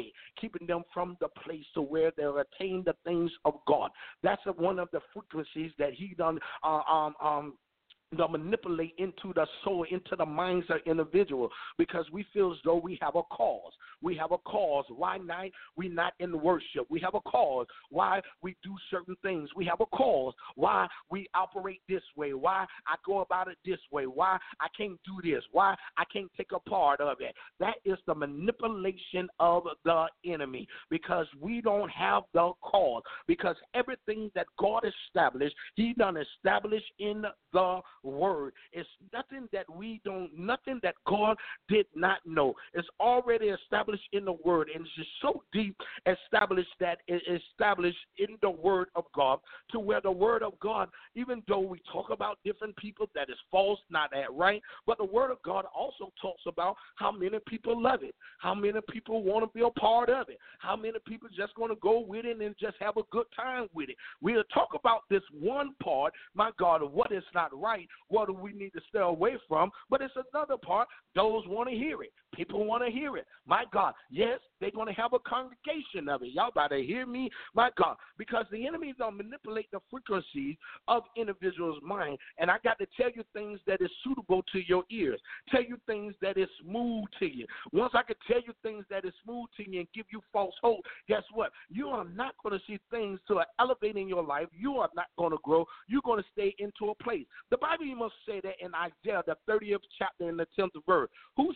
from the place to where they'll attain the things of God. That's one of the frequencies that he done to manipulate into the soul, into the minds of individual, because we feel as though we have a cause. We have a cause why we not in worship. We have a cause why we do certain things. We have a cause why we operate this way, why I go about it this way, why I can't do this, why I can't take a part of it. That is the manipulation of the enemy, because we don't have the cause, because everything that God established, he done established in the word. It's nothing that nothing that God did not know. It's already established in the word, and it's just so deep established that it's established in the word of God, to where the word of God, even though we talk about different people that is false, not that right, but the word of God also talks about how many people love it, how many people want to be a part of it, how many people just going to go with it and just have a good time with it. We'll talk about this one part, my God, of what is not right, what do we need to stay away from, but it's another part, those want to hear it. People want to hear it. My God, yes, they're going to have a congregation of it. Y'all better hear me, my God, because the enemy is going to manipulate the frequencies of individuals' mind, and I got to tell you things that is suitable to your ears, tell you things that is smooth to you. Once I can tell you things that is smooth to you and give you false hope, guess what? You are not going to see things to elevate in your life. You are not going to grow. You're going to stay into a place. The Bible must say that in Isaiah, the 30th chapter in the 10th verse. Who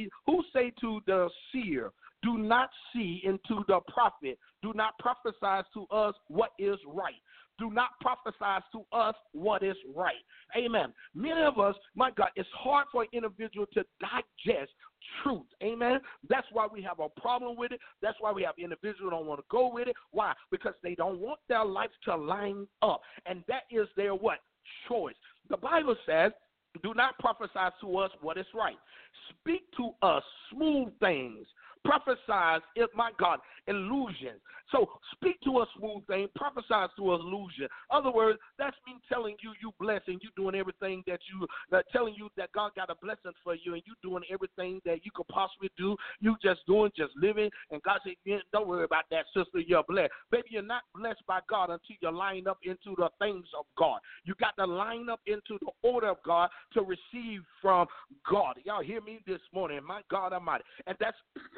say to the seer, do not see, into the prophet, do not prophesy to us what is right. Do not prophesy to us what is right. Amen. Many of us, my God, it's hard for an individual to digest truth. Amen. That's why we have a problem with it. That's why we have individuals who don't want to go with it. Why? Because they don't want their life to line up. And that is their what? Choice. The Bible says, do not prophesy to us what is right. Speak to us smooth things. Prophesies, my God, illusions. So speak to us smooth things, prophesies to us illusion. Other words, that's me telling you blessed and you doing everything that telling you that God got a blessing for you and you doing everything that you could possibly do. You just living, and God said, don't worry about that, sister, you're blessed. Baby, you're not blessed by God until you line up into the things of God. You got to line up into the order of God to receive from God. Y'all hear me this morning, my God Almighty. And that's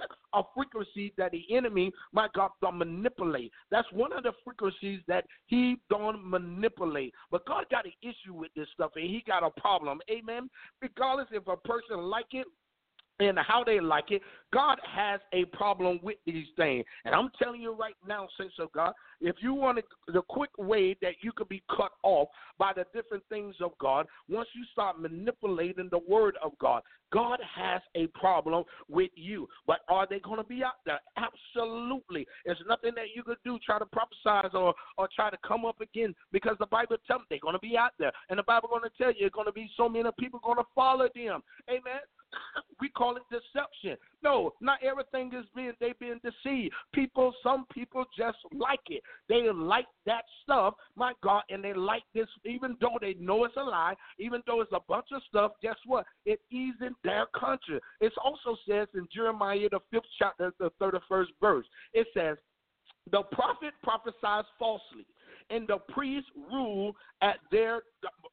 a frequency that the enemy, my God, don't manipulate. That's one of the frequencies that he don't manipulate. But God got an issue with this stuff, and he got a problem. Amen. Regardless if a person like it and how they like it, God has a problem with these things. And I'm telling you right now, saints of God, if you want the quick way that you could be cut off by the different things of God, once you start manipulating the word of God, God has a problem with you. But are they going to be out there? Absolutely. There's nothing that you could do, try to prophesize or try to come up again, because the Bible tells them they're going to be out there. And the Bible going to tell you there's going to be so many people going to follow them. Amen. We call it deception. No, not everything is they've been deceived. Some people just like it. They like that stuff, my God, and they like this, even though they know it's a lie, even though it's a bunch of stuff, guess what? It eases their conscience. It also says in Jeremiah, the 5th chapter, the 31st verse, it says, the prophet prophesies falsely, and the priest rule at their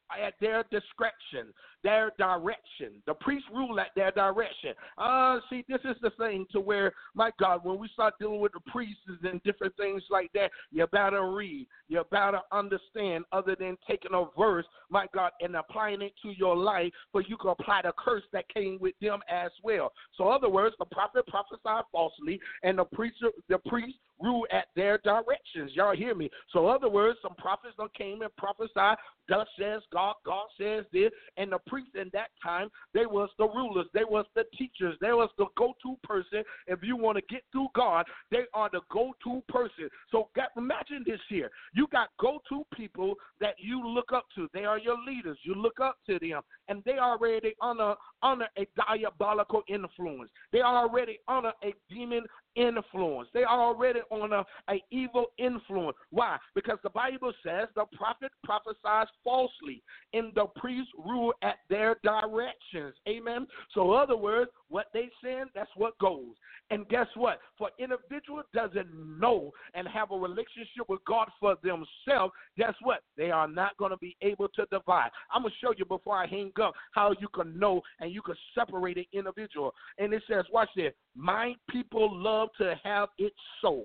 discretion, their direction. The priests rule at their direction. See, this is the thing to where, my God, when we start dealing with the priests and different things like that, you better read. You better understand, other than taking a verse, my God, and applying it to your life, but you can apply the curse that came with them as well. So, in other words, the prophet prophesied falsely, and the priest rule at their directions. Y'all hear me? So, in other words, some prophets done came and prophesied, thus says God, God says this, and the priests in that time, they was the rulers, they was the teachers, they was the go-to person. If you want to get through God, they are the go-to person. So imagine this here. You got go-to people that you look up to. They are your leaders. You look up to them, and they already under a diabolical influence. They already under a demon influence. They are already on a evil influence. Why? Because the Bible says the prophet prophesies falsely, and the priests rule at their directions. Amen. So in other words, what they saying, that's what goes. And guess what? For individual doesn't know and have a relationship with God for themselves, guess what? They are not going to be able to divide. I'm going to show you before I hang up how you can know and you can separate an individual. And it says, watch this, my people love to have it so.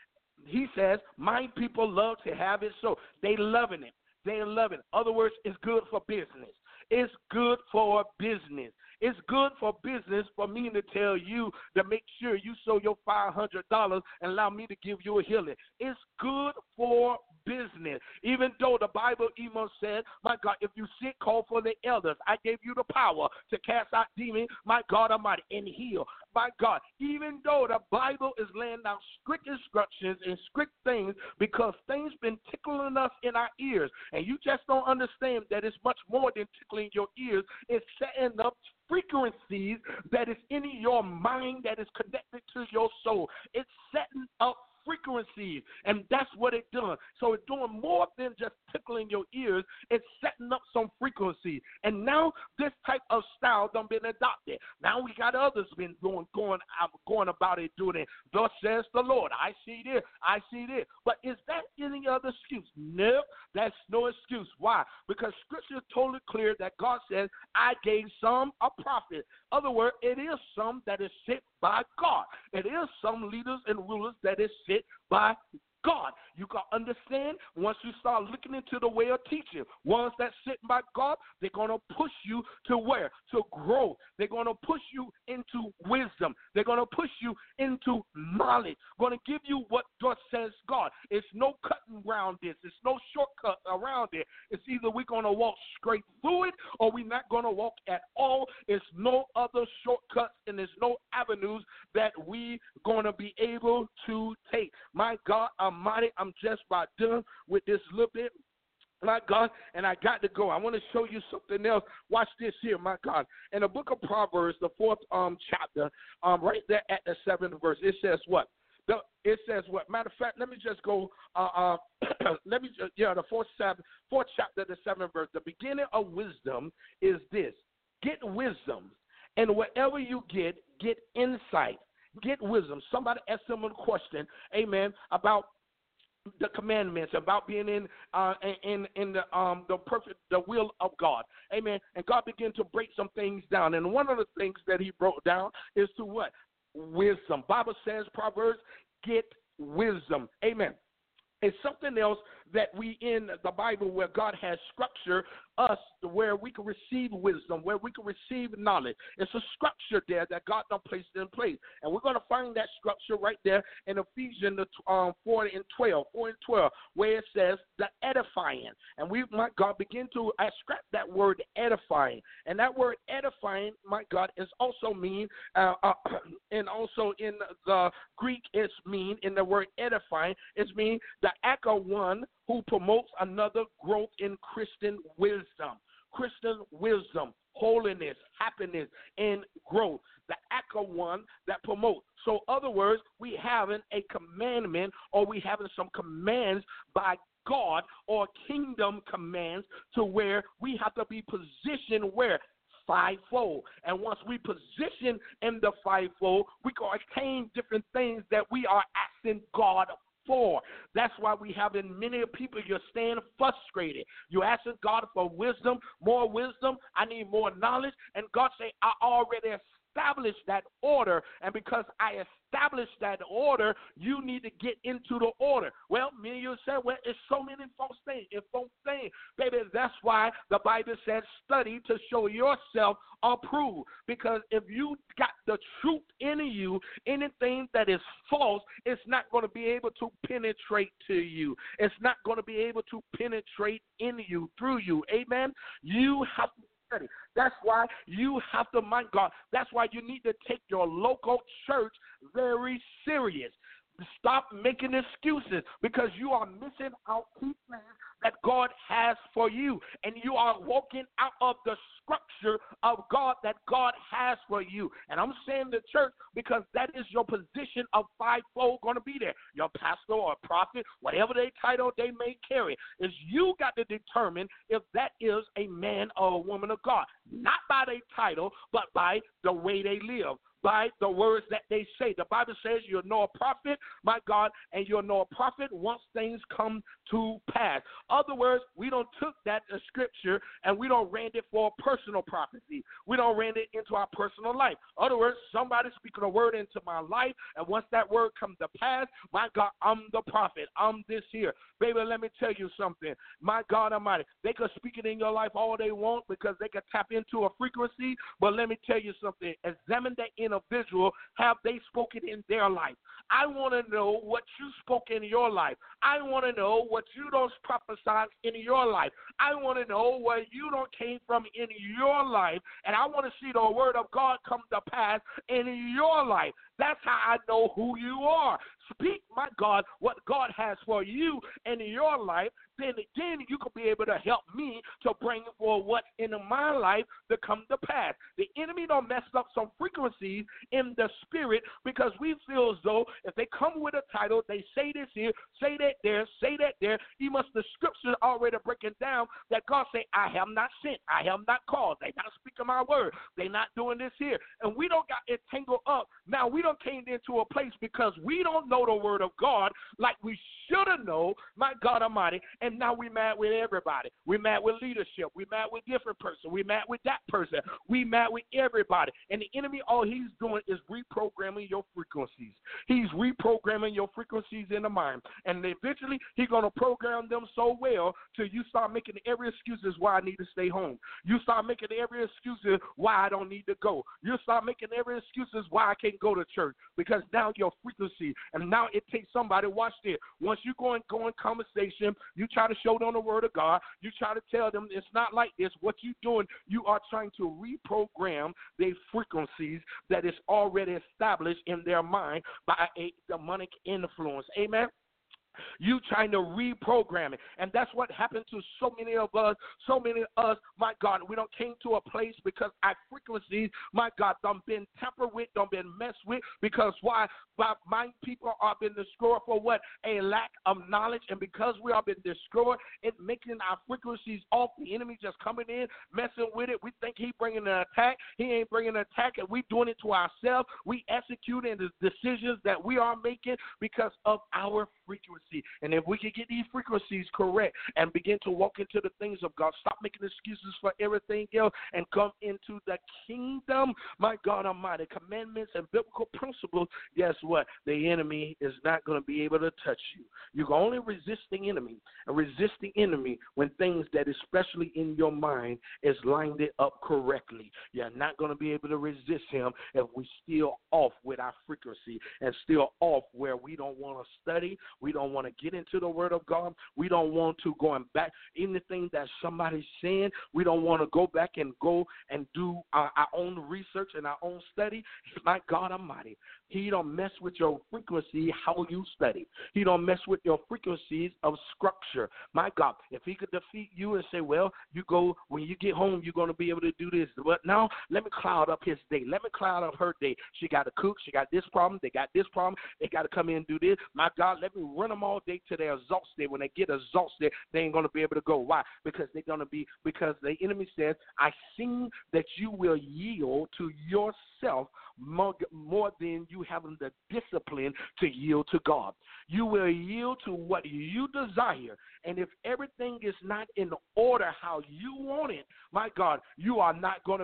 He says, my people love to have it so. They loving it. They love it. In other words, it's good for business. It's good for business. It's good for business for me to tell you to make sure you sow your $500 and allow me to give you a healing. It's good for business. Even though the Bible even said, my God, if you sick, call for the elders. I gave you the power to cast out demons, my God Almighty, and heal. My God, even though the Bible is laying down strict instructions and strict things because things been tickling us in our ears, and you just don't understand that it's much more than tickling your ears. It's setting up frequencies that is in your mind that is connected to your soul. It's setting up frequencies, and that's what it's doing. So it's doing more than just tickling your ears. It's setting up some frequency. And now this type of style done been adopted. Now we got others been going about it, doing it. Thus says the Lord. I see this. I see this. But is that any other excuse? No, that's no excuse. Why? Because Scripture is totally clear that God says, I gave some a prophet. In other words, it is some that is sent by God. It is some leaders and rulers that is sent by God. You can understand once you start looking into the way of teaching. Ones that sit by God, they're going to push you to where? To grow. They're going to push you into wisdom. They're going to push you into knowledge. Going to give you what God says God. It's no cutting around this. It's no shortcut around it. It's either we're going to walk straight through it or we're not going to walk at all. It's no other shortcuts and there's no avenues that we going to be able to take. My God, Almighty, I'm just about done with this little bit, my God, and I got to go. I want to show you something else. Watch this here, my God. In the book of Proverbs, the 4th chapter, right there at the 7th verse, it says what? It says what? Matter of fact, let me just go. The 4th chapter, the 7th verse. The beginning of wisdom is this: get wisdom, and whatever you get insight. Get wisdom. Somebody asked them a question, amen, about the commandments, about being in the will of God, amen. And God began to break some things down. And one of the things that He broke down is to what? Wisdom. Bible says, Proverbs, get wisdom, amen. It's something else that we in the Bible where God has structured us where we can receive wisdom, where we can receive knowledge. It's a structure there that God done placed in place. And we're going to find that structure right there in Ephesians 4 and 12, where it says the edifying. And we, my God, begin to scrap that word edifying. And that word edifying, my God, is also mean, and also in the Greek, it's mean, in the word edifying, it's mean the act of one who promotes another growth in Christian wisdom, holiness, happiness, and growth. The act of one that promotes. So, other words, we having a commandment, or we having some commands by God, or kingdom commands, to where we have to be positioned where? Fivefold. And once we position in the fivefold, we can attain different things that we are asking God for. That's why we have in many people, you're staying frustrated. You're asking God for wisdom, more wisdom. I need more knowledge. And God say, I already established that order. And because I established that order, you need to get into the order. Well, many of you say, well, it's so many false things. Baby, that's why the Bible says study to show yourself approved. Because if you got the truth in you, anything that is false, it's not going to be able to penetrate to you. It's not going to be able to penetrate in you, through you. Amen? You have to study. That's why you have to, my God, that's why you need to take your local church very serious. Stop making excuses because you are missing out key things that God has for you. And you are walking out of the structure of God that God has for you. And I'm saying the church because that is your position of fivefold going to be there. Your pastor or prophet, whatever their title they may carry, is you got to determine if that is a man or a woman of God. Not by their title, but by the way they live, by the words that they say. The Bible says you'll know a prophet, my God, and you'll know a prophet once things come to pass. Other words, we don't took that scripture and we don't ran it for a personal prophecy. We don't ran it into our personal life. Other words, somebody speaking a word into my life, and once that word comes to pass, my God, I'm the prophet. I'm this here. Baby, let me tell you something. My God Almighty, they could speak it in your life all they want because they could tap into a frequency, but let me tell you something. Examine that individual. Have they spoken in their life? I want to know what you spoke in your life. I want to know what you don't prophesy in your life. I want to know where you don't came from in your life, and I want to see the word of God come to pass in your life. That's how I know who you are. Speak, my God, what God has for you in your life. Then again, you could be able to help me to bring for what's in my life to come to pass. The enemy don't mess up some frequencies in the spirit because we feel as though if they come with a title, they say this here, say that there, say that there. He must the scripture already breaking down that God say, I have not sent, I have not called. They not speaking my word. They not doing this here. And we don't got it tangled up. Now we don't came into a place because we don't know the word of God like we should have known, my God Almighty. And now we mad with everybody. We mad with leadership. We mad with different person. We mad with that person. We mad with everybody. And the enemy, all he's doing is reprogramming your frequencies. He's reprogramming your frequencies in the mind. And eventually, he's going to program them so well till you start making every excuses why I need to stay home. You start making every excuses why I don't need to go. You start making every excuses why I can't go to church because now your frequency, and now it takes somebody, watch this. Once you go in conversation, you try to show them the word of God. You try to tell them it's not like this. What you're doing, you are trying to reprogram their frequencies that is already established in their mind by a demonic influence. Amen. You trying to reprogram it. And that's what happened to so many of us, my God. We don't came to a place because our frequencies, my God, done been tampered with, done been messed with. Because why? My people are been destroyed for what? A lack of knowledge. And because we are been destroyed, it's making our frequencies off. The enemy just coming in, messing with it. We think he bringing an attack. He ain't bringing an attack, and we doing it to ourselves. We executing the decisions that we are making because of our frequency. And if we can get these frequencies correct and begin to walk into the things of God, stop making excuses for everything else and come into the kingdom, my God Almighty, commandments and biblical principles, guess what? The enemy is not going to be able to touch you. You can only resist the enemy and resist the enemy when things that especially in your mind is lined it up correctly. You're not going to be able to resist him if we still off with our frequency and still off where we don't want to study. We don't want to get into the word of God. We don't want to go and back anything that somebody's saying. We don't want to go back and go and do our own research and our own study. My God Almighty, he don't mess with your frequency how you study. He don't mess with your frequencies of structure. My God, if he could defeat you and say, well, you go, when you get home, you're going to be able to do this. But now, let me cloud up his day. Let me cloud up her day. She got to cook. She got this problem. They got this problem. They got to come in and do this. My God, let me run them all day till they're exhausted. When they get exhausted, they ain't going to be able to go. Why? Because because the enemy says, I seen that you will yield to yourself more than you having the discipline to yield to God. You will yield to what you desire. And if everything is not in order how you want it, my God, you are not going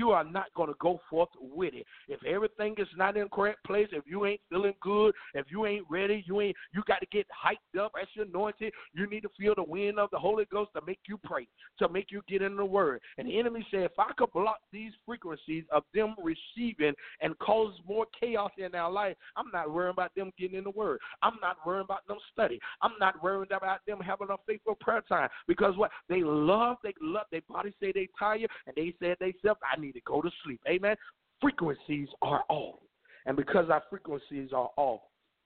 to go forth with it. If everything is not in correct place, if you ain't feeling good, if you ain't ready, you got to get hyped up as you're anointed. You need to feel the wind of the Holy Ghost to make you pray, to make you get in the word. And the enemy said, if I could block these frequencies of them receiving and cause more chaos in our life, I'm not worrying about them getting in the word. I'm not worrying about them study. I'm not worried about them having a faithful prayer time. Because what? They love, their body say they tired, and they said themselves, I need to go to sleep. Amen? Frequencies are off. And because our frequencies are off,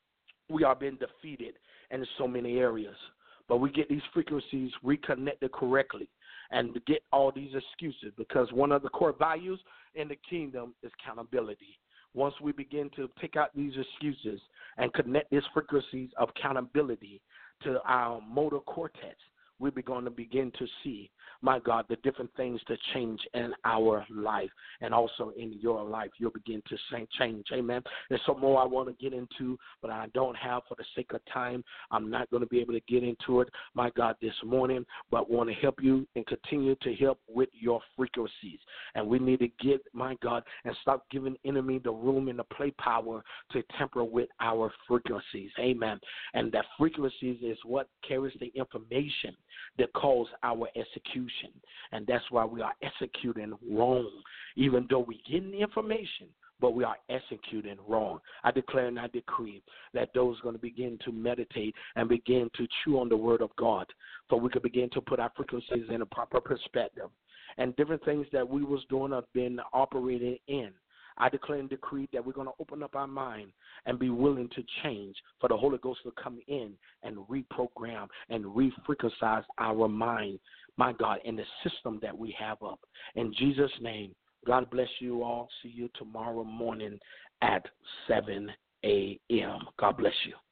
we are being defeated in so many areas. But we get these frequencies reconnected correctly and get all these excuses, because one of the core values in the kingdom is accountability. Once we begin to pick out these excuses and connect these frequencies of accountability to our motor cortex, we're going to begin to see, my God, the different things to change in our life and also in your life. You'll begin to change. Amen. There's some more I want to get into, but I don't have for the sake of time. I'm not going to be able to get into it, my God, this morning, but want to help you and continue to help with your frequencies. And we need to get, my God, and stop giving enemy the room and the play power to tamper with our frequencies. Amen. And that frequencies is what carries the information that calls our execution. And that's why we are executing wrong, even though we get the information, but we are executing wrong. I declare and I decree that those are going to begin to meditate and begin to chew on the word of God, so we could begin to put our frequencies in a proper perspective. And different things that we was doing have been operating in. I declare and decree that we're going to open up our mind and be willing to change for the Holy Ghost to come in and reprogram and refrequencies our mind, my God, in the system that we have up. In Jesus' name, God bless you all. See you tomorrow morning at 7 a.m. God bless you.